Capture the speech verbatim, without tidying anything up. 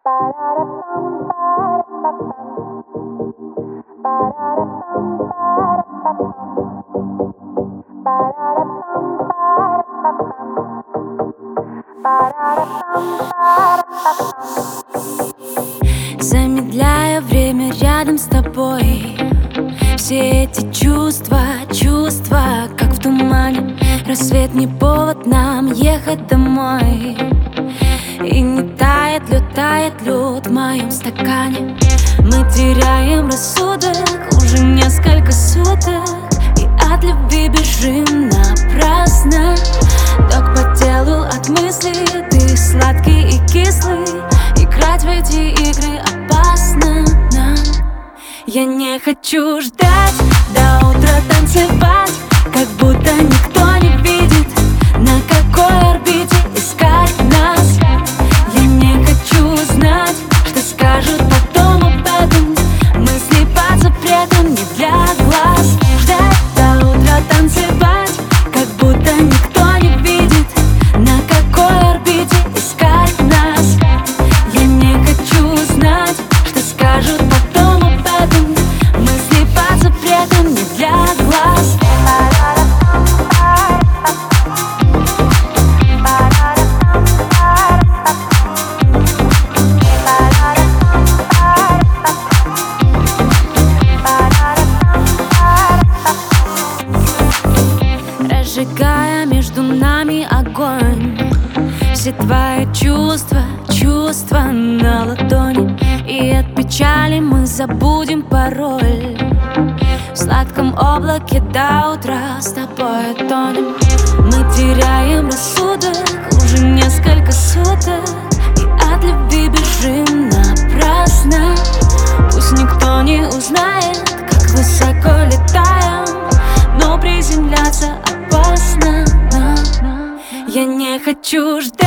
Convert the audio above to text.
Замедляя время рядом с тобой, все эти чувства, чувства, как в тумане. Рассвет не повод нам ехать домой. И не тает лед, тает лед в моем стакане. Мы теряем рассудок уже несколько суток, и от любви бежим напрасно. Ток по телу от мыслей, ты сладкий и кислый. Играть в эти игры опасно нам. Я не хочу ждать до утра, танцевать, как будто никто не видит, на какой орбите искать нас. Я не хочу знать, что скажут потом об этом. Мысли под запретом не для глаз. Ждать до утра, танцевать, как будто никто не видит, на какой орбите искать нас. Я не хочу знать, что скажут потом об этом. Мысли под запретом не для глаз. Разжигая между нами огонь, все твои чувства, чувства на ладони. И от печали мы забудем пароль. В сладком облаке до утра с тобой тонем. Мы теряем рассудок уже несколько суток, и от любви бежим напрасно. Пусть никто не узнает, как высоко летаем, но приземляться опасно нам. Я не хочу ждать